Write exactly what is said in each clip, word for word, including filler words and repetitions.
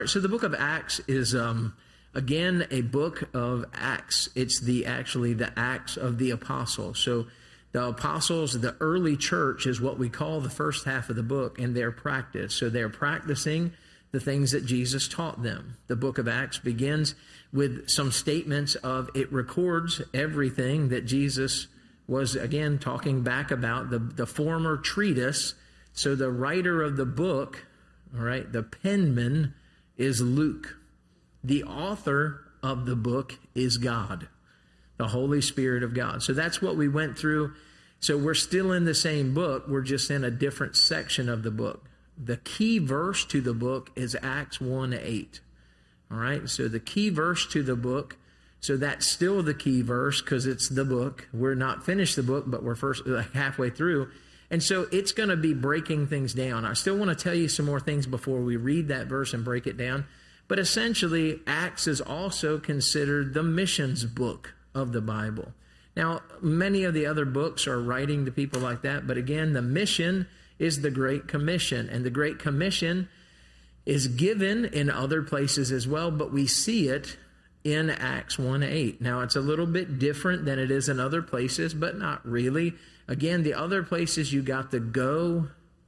So the book of Acts is, um, again, a book of Acts. It's the actually the Acts of the apostles. So the apostles, the early church is what we call the first half of the book in their practice. So they're practicing the things that Jesus taught them. The book of Acts begins with some statements of, it records everything that Jesus was, again, talking back about, the, the former treatise. So the writer of the book, all right, the penman is Luke. The author of the book is God, the Holy Spirit of God. So that's what we went through. So we're still in the same book. We're just in a different section of the book. The key verse to the book is Acts one eight. All right, so the key verse to the book, so that's still the key verse because it's the book. We're not finished the book, but we're first uh, halfway through. And so it's going to be breaking things down. I still want to tell you some more things before we read that verse and break it down. But essentially, Acts is also considered the missions book of the Bible. Now, many of the other books are writing to people like that. But again, the mission is the Great Commission. And the Great Commission is given in other places as well, but we see it in Acts one eight. Now, it's a little bit different than it is in other places, but not really. Again, the other places you got the go,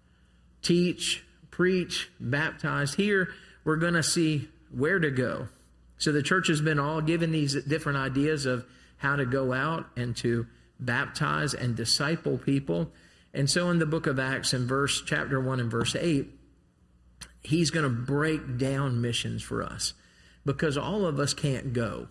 teach, preach, baptize. Here, we're going to see where to go. So the church has been all given these different ideas of how to go out and to baptize and disciple people. And so in the book of Acts, in verse chapter one and verse eight, he's going to break down missions for us because all of us can't go.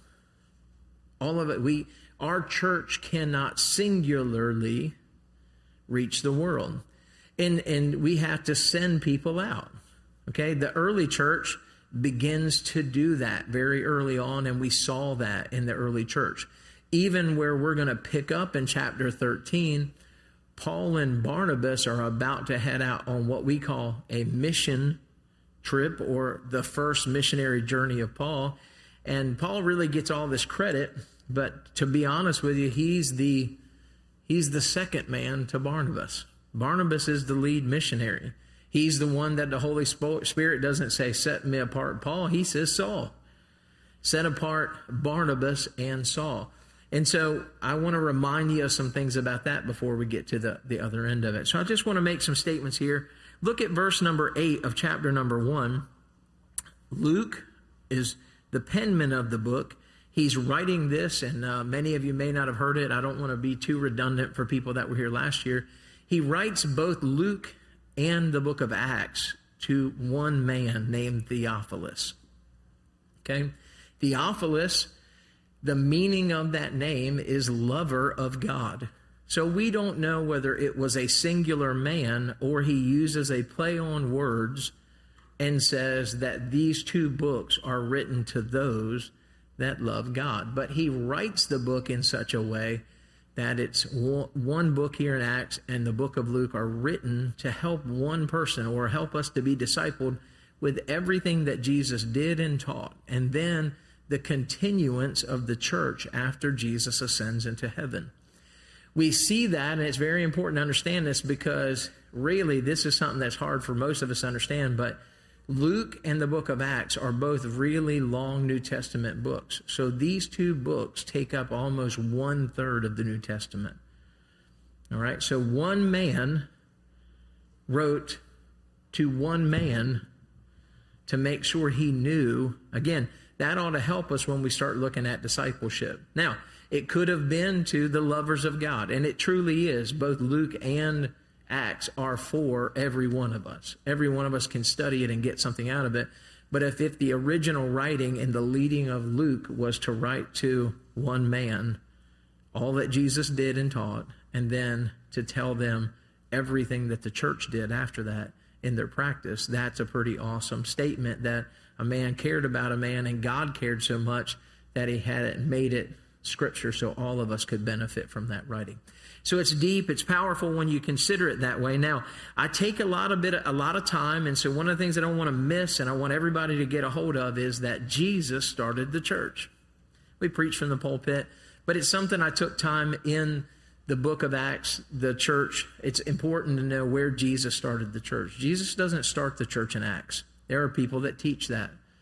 All of it, we, our church cannot singularly reach the world. And, and we have to send people out. Okay, the early church begins to do that very early on, and we saw that in the early church. Even where we're going to pick up in chapter thirteen, Paul and Barnabas are about to head out on what we call a mission trip, or the first missionary journey of Paul. And Paul really gets all this credit, but to be honest with you, he's the he's the second man to Barnabas. Barnabas is the lead missionary. He's the one that the Holy Spirit doesn't say, set me apart, Paul. He says, Saul. Set apart Barnabas and Saul. And so I want to remind you of some things about that before we get to the, the other end of it. So I just want to make some statements here. Look at verse number eight of chapter number one. Luke is the penman of the book. He's writing this, and uh, many of you may not have heard it. I don't want to be too redundant for people that were here last year. He writes both Luke and the book of Acts to one man named Theophilus. Okay? Theophilus, the meaning of that name is lover of God. So we don't know whether it was a singular man or he uses a play on words and says that these two books are written to those that love God. But he writes the book in such a way that it's one book here in Acts and the book of Luke are written to help one person or help us to be discipled with everything that Jesus did and taught. And then the continuance of the church after Jesus ascends into heaven. We see that, and it's very important to understand this because really this is something that's hard for most of us to understand, but Luke and the book of Acts are both really long New Testament books. So these two books take up almost one third of the New Testament. All right, so one man wrote to one man to make sure he knew. Again, that ought to help us when we start looking at discipleship. Now, it could have been to the lovers of God, and it truly is. Both Luke and Acts are for every one of us. Every one of us can study it and get something out of it. But if, if the original writing and the leading of Luke was to write to one man, all that Jesus did and taught, and then to tell them everything that the church did after that in their practice, that's a pretty awesome statement that a man cared about a man, and God cared so much that he had it, made it Scripture so all of us could benefit from that writing. So it's deep, it's powerful when you consider it that way. Now, I take a lot of bit, a lot of time, and so one of the things I don't want to miss, and I want everybody to get a hold of, is that Jesus started the church. We preach from the pulpit, but it's something I took time in the book of Acts, the church. It's important to know where Jesus started the church. Jesus doesn't start the church in Acts. There are people that teach that.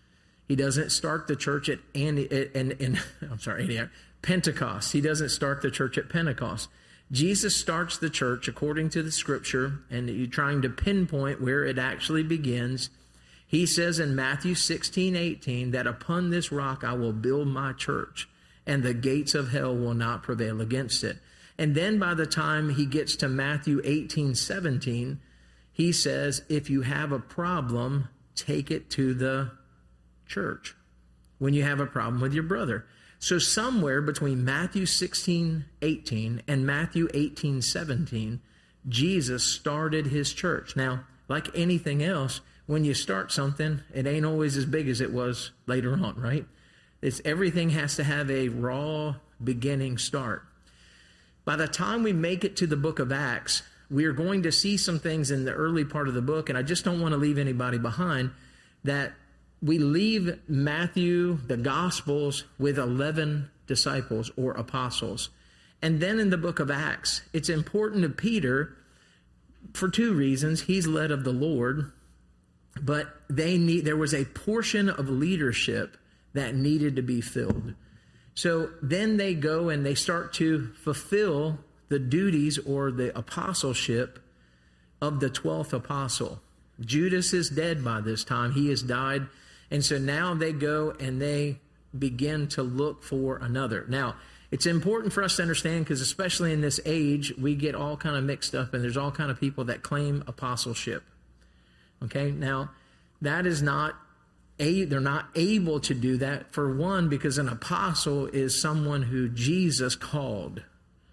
He doesn't start the church at, and, and, and, I'm sorry, Antioch, Pentecost. He doesn't start the church at Pentecost. Jesus starts the church according to the Scripture, and you're trying to pinpoint where it actually begins. He says in Matthew sixteen eighteen that upon this rock I will build my church, and the gates of hell will not prevail against it. And then by the time he gets to Matthew eighteen seventeen, he says, if you have a problem, take it to the church when you have a problem with your brother. So somewhere between Matthew sixteen eighteen and Matthew eighteen seventeen, Jesus started his church. Now, like anything else, when you start something, it ain't always as big as it was later on, right? It's everything has to have a raw beginning start. By the time we make it to the book of Acts, we are going to see some things in the early part of the book, and I just don't want to leave anybody behind, that we leave Matthew, the Gospels, with eleven disciples or apostles. And then in the book of Acts, it's important to Peter for two reasons. He's led of the Lord, but they need there was a portion of leadership that needed to be filled. So then they go and they start to fulfill the duties or the apostleship of the twelfth apostle. Judas is dead by this time. He has died. And so now they go and they begin to look for another. Now, it's important for us to understand, because especially in this age, we get all kind of mixed up, and there's all kind of people that claim apostleship. Okay, now, that is not, a, they're not able to do that, for one, because an apostle is someone who Jesus called.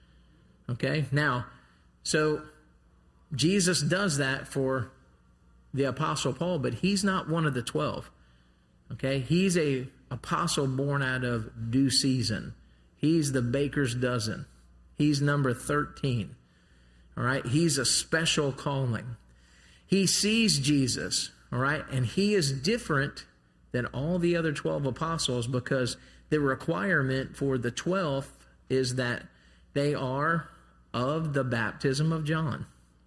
Okay, now, so Jesus does that for the apostle Paul, but he's not one of the twelve. Okay, he's a apostle born out of due season. He's the baker's dozen. He's number thirteen. All right, he's a special calling. He sees Jesus, all right, and he is different than all the other twelve apostles, because the requirement for the twelfth is that they are of the baptism of John.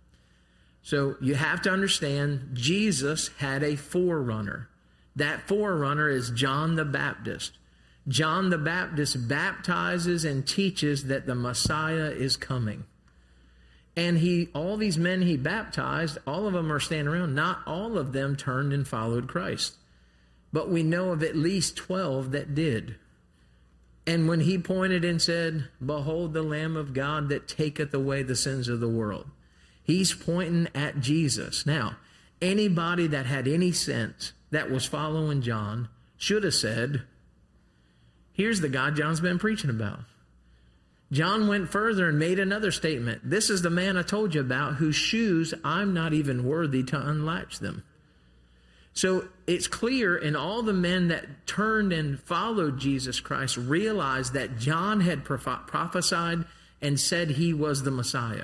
So you have to understand, Jesus had a forerunner. That forerunner is John the Baptist. John the Baptist baptizes and teaches that the Messiah is coming. And he, all these men he baptized, all of them are standing around. Not all of them turned and followed Christ. But we know of at least twelve that did. And when he pointed and said, "Behold the Lamb of God that taketh away the sins of the world," he's pointing at Jesus. Now, anybody that had any sense that was following John should have said, here's the God John's been preaching about. John went further and made another statement. This is the man I told you about, whose shoes I'm not even worthy to unlatch them. So it's clear, and all the men that turned and followed Jesus Christ realized that John had prophesied and said he was the Messiah.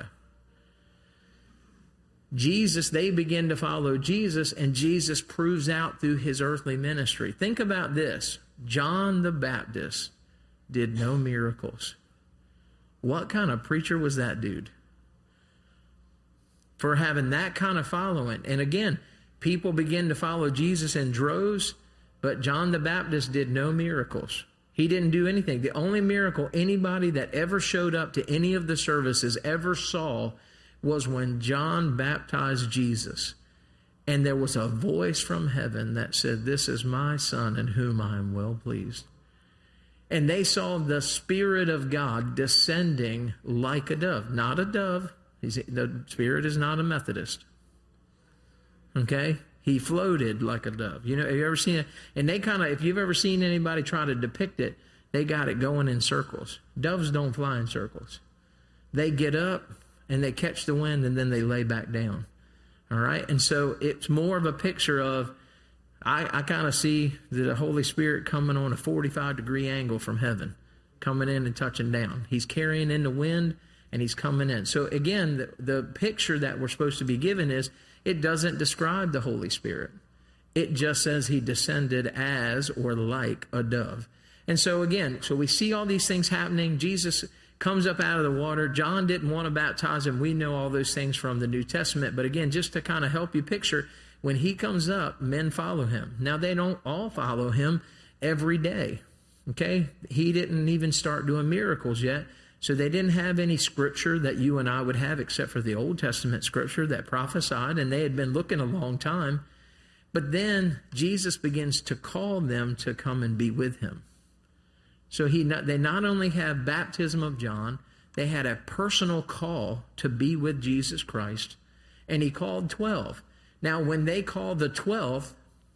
Jesus, they begin to follow Jesus, and Jesus proves out through his earthly ministry. Think about this. John the Baptist did no miracles. What kind of preacher was that dude? For having that kind of following. And again, people begin to follow Jesus in droves, but John the Baptist did no miracles. He didn't do anything. The only miracle anybody that ever showed up to any of the services ever saw was when John baptized Jesus. And there was a voice from heaven that said, "This is my Son in whom I am well pleased." And they saw the Spirit of God descending like a dove. Not a dove. He's, the Spirit is not a Methodist. Okay? He floated like a dove. You know, have you ever seen it? And they kind of, if you've ever seen anybody try to depict it, they got it going in circles. Doves don't fly in circles. They get up and they catch the wind and then they lay back down. All right? And so it's more of a picture of, I, I kind of see the Holy Spirit coming on a forty-five degree angle from heaven, coming in and touching down. He's carrying in the wind and he's coming in. So again, the, the picture that we're supposed to be given is, it doesn't describe the Holy Spirit. It just says he descended as or like a dove. And so again, so we see all these things happening. Jesus comes up out of the water. John didn't want to baptize him. We know all those things from the New Testament. But again, just to kind of help you picture, when he comes up, men follow him. Now, they don't all follow him every day, okay? He didn't even start doing miracles yet, so they didn't have any scripture that you and I would have except for the Old Testament scripture that prophesied, and they had been looking a long time. But then Jesus begins to call them to come and be with him. So he not, they not only have baptism of John, they had a personal call to be with Jesus Christ, and he called twelve. Now, when they call the twelve,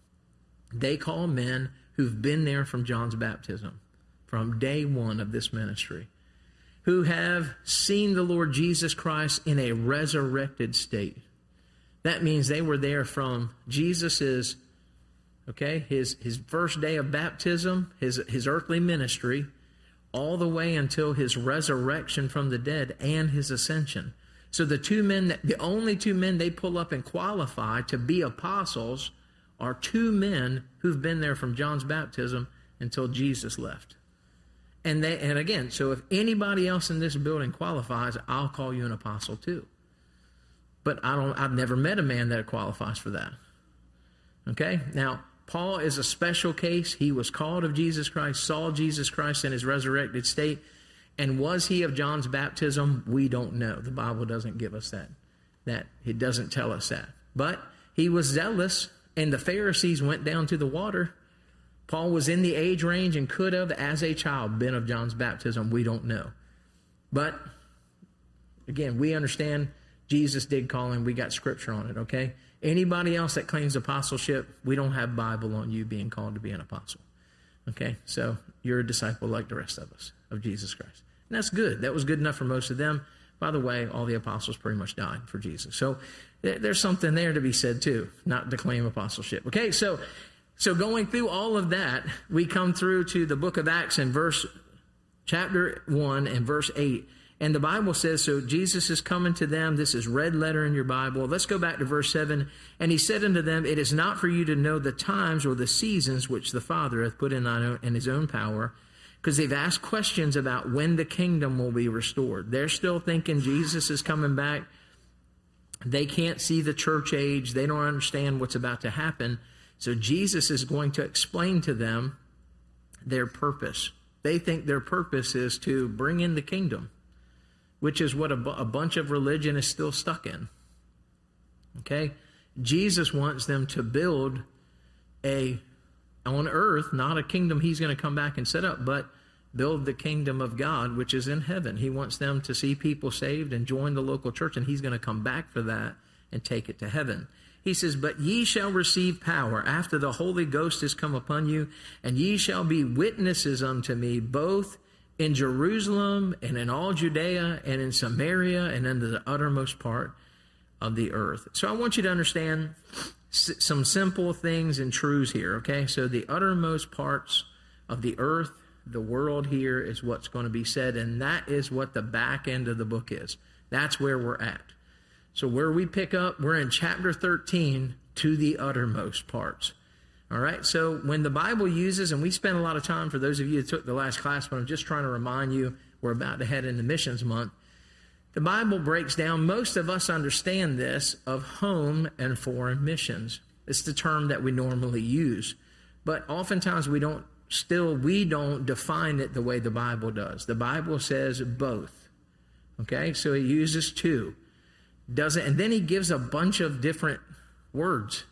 they call men who've been there from John's baptism, from day one of this ministry, who have seen the Lord Jesus Christ in a resurrected state. That means they were there from Jesus's, okay, his, his first day of baptism, his, his earthly ministry, all the way until his resurrection from the dead and his ascension. So the two men, that, the only two men they pull up and qualify to be apostles are two men who've been there from John's baptism until Jesus left. And they, and again, so if anybody else in this building qualifies, I'll call you an apostle too. But I don't, I've never met a man that qualifies for that. Okay? Now, Paul is a special case. He was called of Jesus Christ, saw Jesus Christ in his resurrected state. And was he of John's baptism? We don't know. The Bible doesn't give us that. That it doesn't tell us that. But he was zealous, and the Pharisees went down to the water. Paul was in the age range and could have, as a child, been of John's baptism. We don't know. But, again, we understand Jesus did call him. We got scripture on it, okay? Anybody else that claims apostleship, we don't have Bible on you being called to be an apostle. Okay? So you're a disciple like the rest of us of Jesus Christ. And that's good. That was good enough for most of them. By the way, all the apostles pretty much died for Jesus. So there's something there to be said too, not to claim apostleship. Okay, so so going through all of that, we come through to the book of Acts in verse chapter one and verse eight. And the Bible says, so Jesus is coming to them. This is red letter in your Bible. Let's go back to verse seven. And he said unto them, it is not for you to know the times or the seasons which the Father hath put in, in his own power. Because they've asked questions about when the kingdom will be restored. They're still thinking Jesus is coming back. They can't see the church age. They don't understand what's about to happen. So Jesus is going to explain to them their purpose. They think their purpose is to bring in the kingdom, which is what a, bu- a bunch of religion is still stuck in. Okay? Jesus wants them to build a, on earth, not a kingdom he's going to come back and set up, but build the kingdom of God, which is in heaven. He wants them to see people saved and join the local church, and he's going to come back for that and take it to heaven. He says, but ye shall receive power after the Holy Ghost is come upon you, and ye shall be witnesses unto me, both in Jerusalem and in all Judea and in Samaria and into the uttermost part of the earth. So I want you to understand s- some simple things and truths here, okay? So the uttermost parts of the earth, the world here is what's going to be said, and that is what the back end of the book is. That's where we're at. So where we pick up, we're in chapter thirteen, to the uttermost parts. All right, so when the Bible uses, and we spent a lot of time, for those of you that took the last class, but I'm just trying to remind you, we're about to head into Missions Month. The Bible breaks down, most of us understand this, of home and foreign missions. It's the term that we normally use. But oftentimes we don't, still, we don't define it the way the Bible does. The Bible says both. Okay, so it uses two. Doesn't, and then he gives a bunch of different words.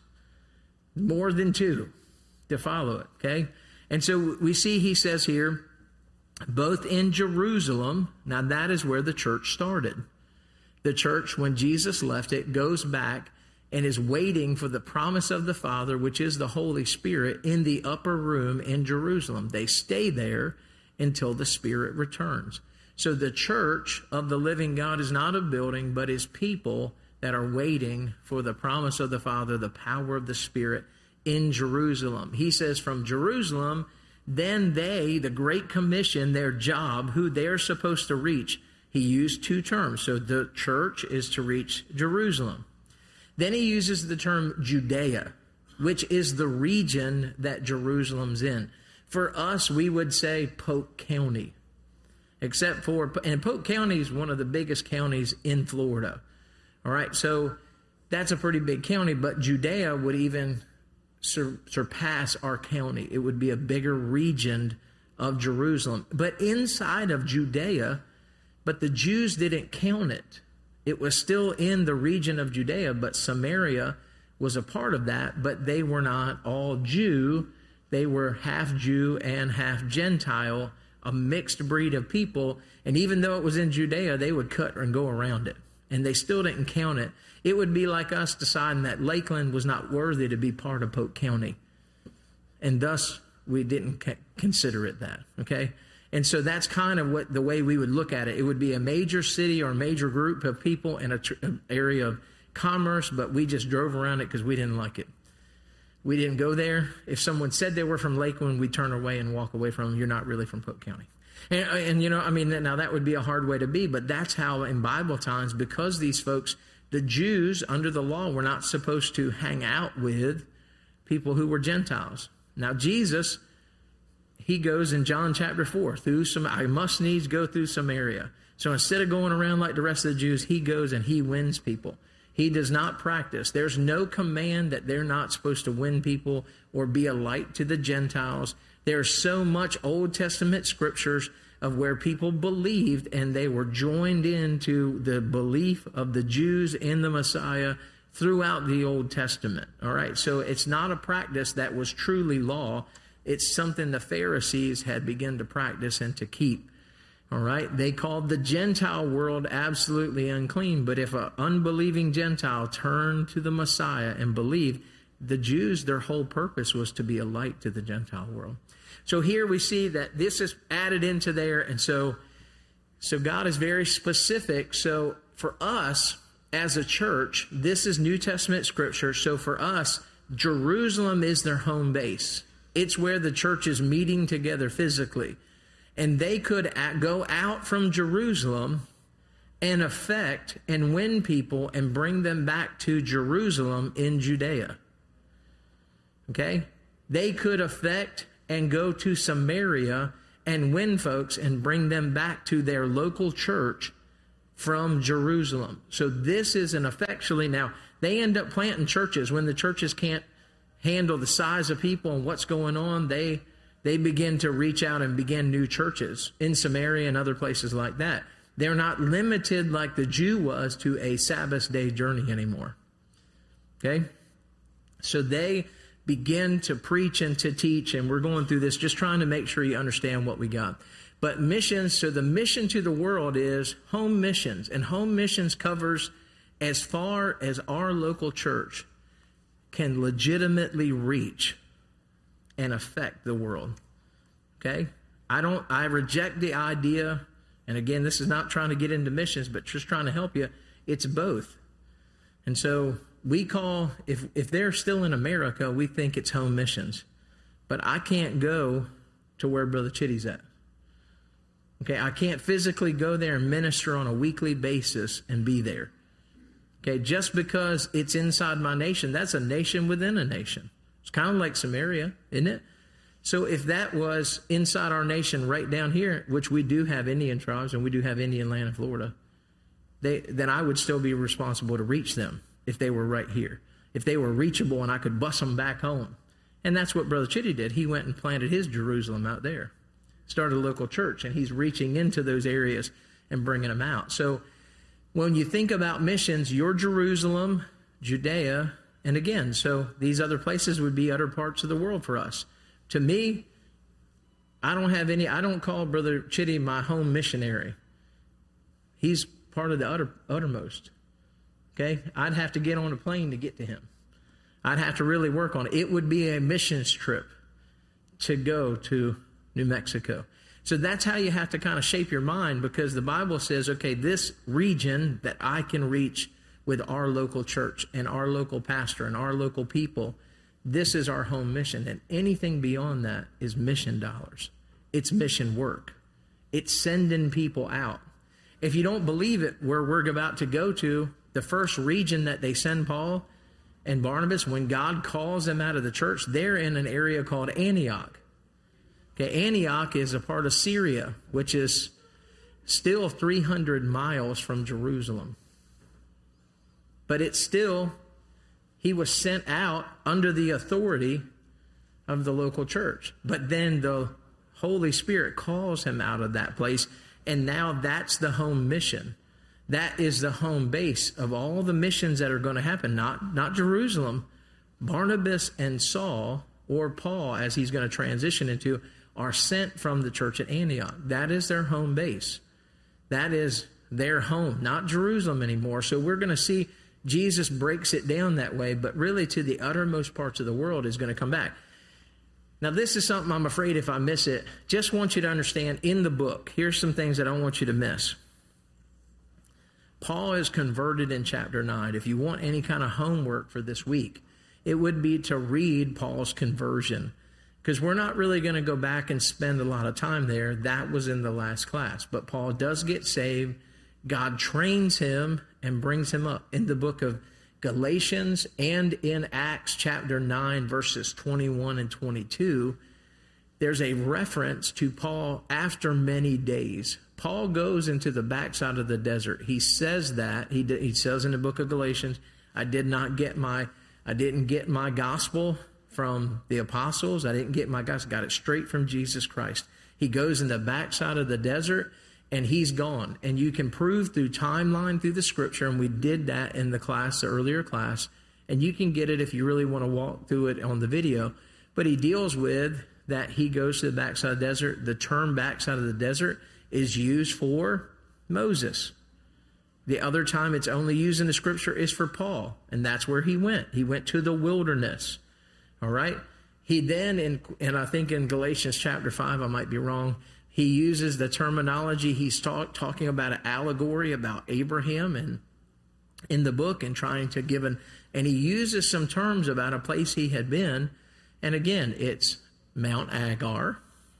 More than two to follow it, okay? And so we see he says here, both in Jerusalem, now that is where the church started. The church, when Jesus left it, goes back and is waiting for the promise of the Father, which is the Holy Spirit, in the upper room in Jerusalem. They stay there until the Spirit returns. So the church of the living God is not a building, but is people that are waiting for the promise of the Father, the power of the Spirit in Jerusalem. He says from Jerusalem, then they, the Great Commission, their job, who they're supposed to reach. He used two terms. So the church is to reach Jerusalem. Then he uses the term Judea, which is the region that Jerusalem's in. For us, we would say Polk County. Except for, and Polk County is one of the biggest counties in Florida. All right, so that's a pretty big county, but Judea would even sur- surpass our county. It would be a bigger region of Jerusalem. But inside of Judea, but the Jews didn't count it. It was still in the region of Judea, but Samaria was a part of that, but they were not all Jew. They were half Jew and half Gentile, a mixed breed of people. And even though it was in Judea, they would cut and go around it. And they still didn't count it. It would be like us deciding that Lakeland was not worthy to be part of Polk County. And thus, we didn't consider it that, okay? And so that's kind of what the way we would look at it. It would be a major city or a major group of people in an area of commerce, but we just drove around it because we didn't like it. We didn't go there. If someone said they were from Lakeland, we'd turn away and walk away from them. You're not really from Polk County. And, and, you know, I mean, now that would be a hard way to be, but that's how in Bible times, because these folks, the Jews under the law, were not supposed to hang out with people who were Gentiles. Now, Jesus, he goes in John chapter four through some, I must needs go through Samaria. So instead of going around like the rest of the Jews, he goes and he wins people. He does not practice. There's no command that they're not supposed to win people or be a light to the Gentiles. There's so much Old Testament scriptures of where people believed and they were joined into the belief of the Jews in the Messiah throughout the Old Testament. All right, so it's not a practice that was truly law. It's something the Pharisees had begun to practice and to keep. All right, they called the Gentile world absolutely unclean. But if an unbelieving Gentile turned to the Messiah and believed, the Jews, their whole purpose was to be a light to the Gentile world. So here we see that this is added into there. And so, so God is very specific. So for us as a church, this is New Testament scripture. So for us, Jerusalem is their home base. It's where the church is meeting together physically. And they could go out from Jerusalem and affect and win people and bring them back to Jerusalem in Judea. Okay? They could affect and go to Samaria and win folks and bring them back to their local church from Jerusalem. So this is an effectually, now they end up planting churches when the churches can't handle the size of people and what's going on. They They begin to reach out and begin new churches in Samaria and other places like that. They're not limited like the Jew was to a Sabbath day journey anymore. Okay? So they begin to preach and to teach, and we're going through this just trying to make sure you understand what we got. But missions, so the mission to the world is home missions, and home missions covers as far as our local church can legitimately reach and affect the world. Okay? I don't, I reject the idea, and again, this is not trying to get into missions, but just trying to help you. It's both. And so we call, if, if they're still in America, we think it's home missions. But I can't go to where Brother Chitty's at. Okay? I can't physically go there and minister on a weekly basis and be there. Okay? Just because it's inside my nation, that's a nation within a nation. It's kind of like Samaria, isn't it? So if that was inside our nation right down here, which we do have Indian tribes and we do have Indian land in Florida, they, then I would still be responsible to reach them if they were right here. If they were reachable and I could bus them back home. And that's what Brother Chitty did. He went and planted his Jerusalem out there. Started a local church, and he's reaching into those areas and bringing them out. So when you think about missions, your Jerusalem, Judea, and again, so these other places would be other parts of the world for us. To me, I don't have any, I don't call Brother Chitty my home missionary. He's part of the utter, uttermost. Okay? I'd have to get on a plane to get to him. I'd have to really work on it. It would be a missions trip to go to New Mexico. So that's how you have to kind of shape your mind, because the Bible says, okay, this region that I can reach with our local church and our local pastor and our local people, this is our home mission. And anything beyond that is mission dollars. It's mission work. It's sending people out. If you don't believe it, where we're about to go to, the first region that they send Paul and Barnabas, when God calls them out of the church, they're in an area called Antioch. Okay, Antioch is a part of Syria, which is still three hundred miles from Jerusalem. but it's still, he was sent out under the authority of the local church. But then the Holy Spirit calls him out of that place, and now that's the home mission. That is the home base of all the missions that are going to happen. Not, not Jerusalem. Barnabas and Saul, or Paul, as he's going to transition into, are sent from the church at Antioch. That is their home base. That is their home, not Jerusalem anymore. So we're going to see Jesus breaks it down that way, but really to the uttermost parts of the world is going to come back. Now, this is something I'm afraid if I miss it, just want you to understand in the book, here's some things that I don't want you to miss. Paul is converted in chapter nine. If you want any kind of homework for this week, it would be to read Paul's conversion, because we're not really going to go back and spend a lot of time there. That was in the last class. But Paul does get saved. God trains him and brings him up. In the book of Galatians and in Acts chapter nine, verses twenty-one and twenty-two, there's a reference to Paul after many days. Paul goes into the backside of the desert. He says that. He, he says in the book of Galatians, I did not get my, I didn't get my gospel from the apostles. I didn't get my gospel. Got it straight from Jesus Christ. He goes in the backside of the desert, and he's gone. And you can prove through timeline, through the scripture, and we did that in the class, the earlier class, and you can get it if you really want to walk through it on the video. But he deals with that he goes to the backside of the desert. The term backside of the desert is used for Moses. The other time it's only used in the scripture is for Paul, and that's where he went. He went to the wilderness. All right? He then, in, and I think in Galatians chapter five, I might be wrong, he uses the terminology, he's talk, talking about an allegory about Abraham and in the book and trying to give an, and he uses some terms about a place he had been. And again, it's Mount Agar.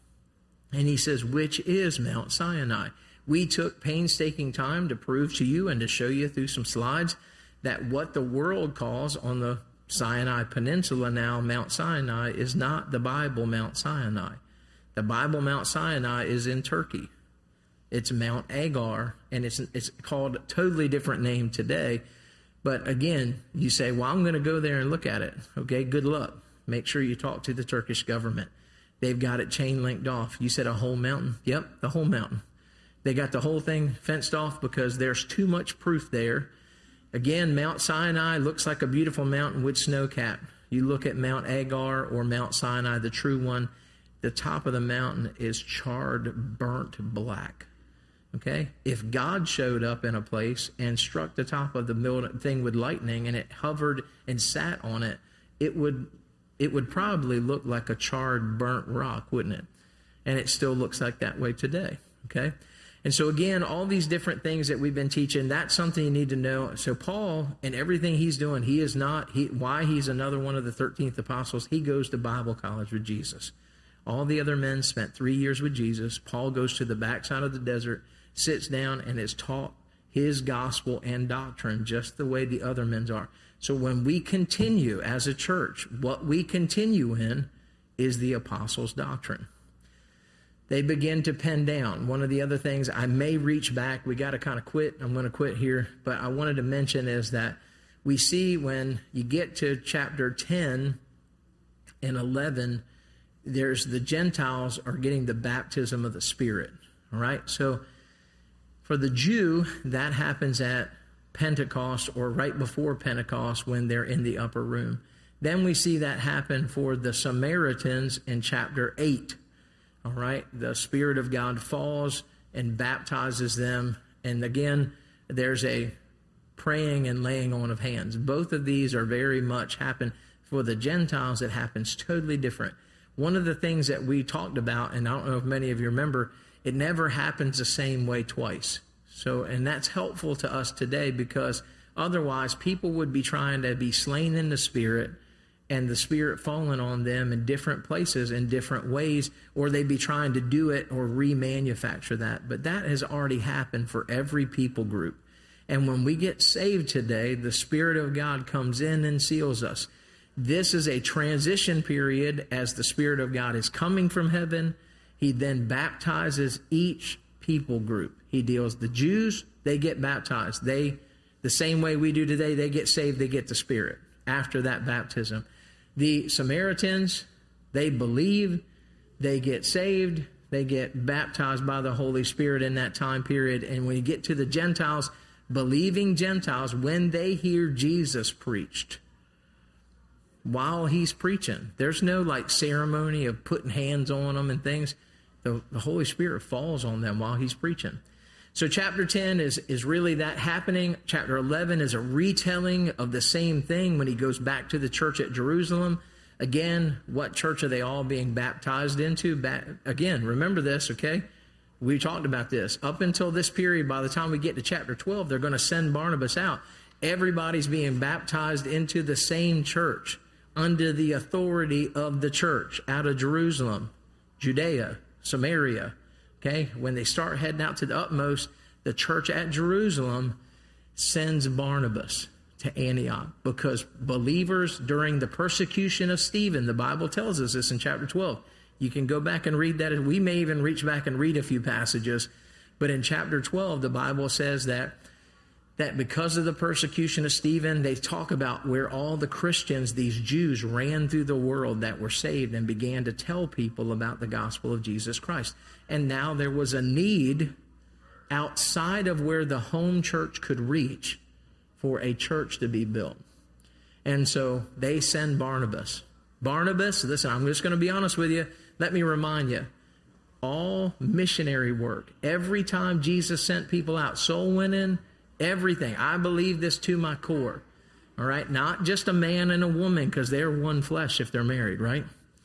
And he says, which is Mount Sinai. We took painstaking time to prove to you and to show you through some slides that what the world calls on the Sinai Peninsula now Mount Sinai is not the Bible Mount Sinai. The Bible Mount Sinai is in Turkey. It's Mount Agar, and it's it's called a totally different name today. But again, you say, well, I'm going to go there and look at it. Okay, good luck. Make sure you talk to the Turkish government. They've got it chain linked off. You said a whole mountain? Yep, the whole mountain. They got the whole thing fenced off because there's too much proof there. Again, Mount Sinai looks like a beautiful mountain with snow cap. You look at Mount Agar or Mount Sinai, the true one, the top of the mountain is charred, burnt black. Okay? If God showed up in a place and struck the top of the thing with lightning and it hovered and sat on it, it would it would probably look like a charred, burnt rock, wouldn't it? And it still looks like that way today. Okay? And so again, all these different things that we've been teaching, that's something you need to know. So Paul and everything he's doing, he is not, he, why he's another one of the thirteenth apostles, he goes to Bible college with Jesus. All the other men spent three years with Jesus. Paul goes to the backside of the desert, sits down, and is taught his gospel and doctrine just the way the other men are. So when we continue as a church, what we continue in is the apostles' doctrine. They begin to pen down. One of the other things, I may reach back. We got to kind of quit. I'm going to quit here. But I wanted to mention is that we see when you get to chapter ten and eleven, there's the Gentiles are getting the baptism of the Spirit. All right? So for the Jew, that happens at Pentecost or right before Pentecost when they're in the upper room. Then we see that happen for the Samaritans in chapter eight. All right, the Spirit of God falls and baptizes them. And again, there's a praying and laying on of hands. Both of these are very much happen for the Gentiles. It happens totally different. One of the things that we talked about, and I don't know if many of you remember, it never happens the same way twice. So, and that's helpful to us today because otherwise people would be trying to be slain in the Spirit and the Spirit falling on them in different places in different ways, or they'd be trying to do it or remanufacture that. But that has already happened for every people group. And when we get saved today, the Spirit of God comes in and seals us. This is a transition period as the Spirit of God is coming from heaven. He then baptizes each people group. He deals the Jews, they get baptized. They The same way we do today, they get saved, they get the Spirit after that baptism. The Samaritans, they believe, they get saved, they get baptized by the Holy Spirit in that time period. And when you get to the Gentiles, believing Gentiles, when they hear Jesus preached, while he's preaching, there's no like ceremony of putting hands on them and things. The, the Holy Spirit falls on them while he's preaching. So chapter ten is, is really that happening. Chapter eleven is a retelling of the same thing when he goes back to the church at Jerusalem. Again, what church are they all being baptized into? Ba- Again, remember this, okay? We talked about this. Up until this period, by the time we get to chapter twelve, they're going to send Barnabas out. Everybody's being baptized into the same church under the authority of the church out of Jerusalem, Judea, Samaria. Okay, when they start heading out to the utmost, the church at Jerusalem sends Barnabas to Antioch because believers during the persecution of Stephen, the Bible tells us this in chapter twelve. You can go back and read that. We may even reach back and read a few passages. But in chapter twelve, the Bible says that, that because of the persecution of Stephen, they talk about where all the Christians, these Jews, ran through the world that were saved and began to tell people about the gospel of Jesus Christ. And now there was a need outside of where the home church could reach for a church to be built. And so they send Barnabas. Barnabas, listen, I'm just going to be honest with you. Let me remind you, all missionary work, every time Jesus sent people out, soul winning, everything, I believe this to my core. All right, not just a man and a woman because they're one flesh if they're married, right?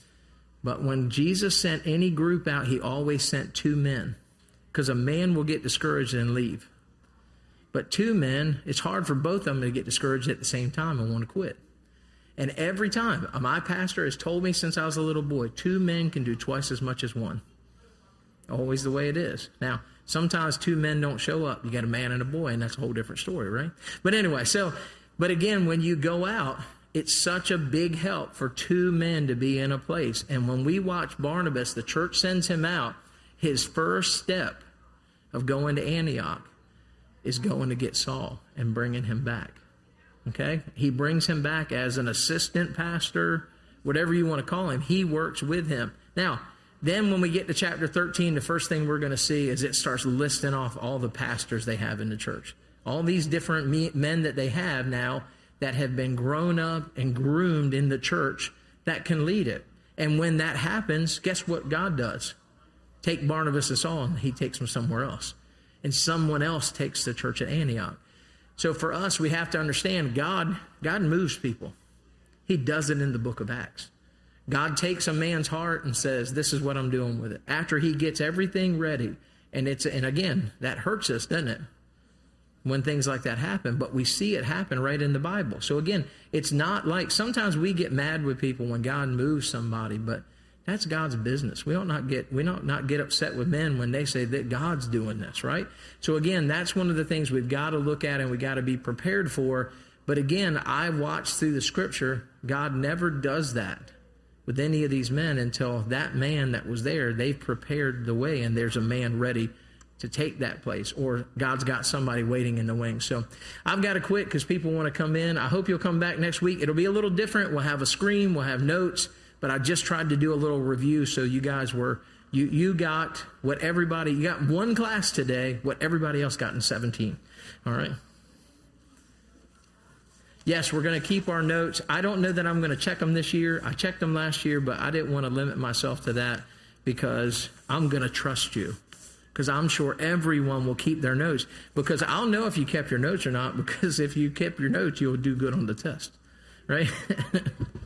But when Jesus sent any group out, he always sent two men because a man will get discouraged and leave. But two men, it's hard for both of them to get discouraged at the same time and want to quit. And every time, my pastor has told me since I was a little boy, two men can do twice as much as one. Always the way it is. Now, sometimes two men don't show up. You got a man and a boy, and that's a whole different story, right? But anyway, so, but again, when you go out, it's such a big help for two men to be in a place. And when we watch Barnabas, the church sends him out, his first step of going to Antioch is going to get Saul and bringing him back. Okay? He brings him back as an assistant pastor, whatever you want to call him. He works with him. Now, then when we get to chapter thirteen, the first thing we're going to see is it starts listing off all the pastors they have in the church. All these different men that they have now that have been grown up and groomed in the church that can lead it. And when that happens, guess what God does? Take Barnabas and Saul, and he takes them somewhere else. And someone else takes the church at Antioch. So for us, we have to understand God, God moves people. He does it in the book of Acts. God takes a man's heart and says, this is what I'm doing with it. After he gets everything ready. And it's and again, that hurts us, doesn't it? When things like that happen. But we see it happen right in the Bible. So again, it's not like, sometimes we get mad with people when God moves somebody, but that's God's business. We don't not get we don't not get upset with men when they say that God's doing this, right? So again, that's one of the things we've got to look at and we got to be prepared for. But again, I watch through the scripture, God never does that with any of these men until that man that was there, they've prepared the way and there's a man ready to take that place, or God's got somebody waiting in the wings. So I've got to quit because people want to come in. I hope you'll come back next week. It'll be a little different. We'll have a screen, we'll have notes. But I just tried to do a little review so you guys were, you you got what everybody, you got one class today, what everybody else got in seventeen. All right? Yes, we're going to keep our notes. I don't know that I'm going to check them this year. I checked them last year, but I didn't want to limit myself to that because I'm going to trust you. Because I'm sure everyone will keep their notes. Because I'll know if you kept your notes or not, because if you kept your notes, you'll do good on the test. Right?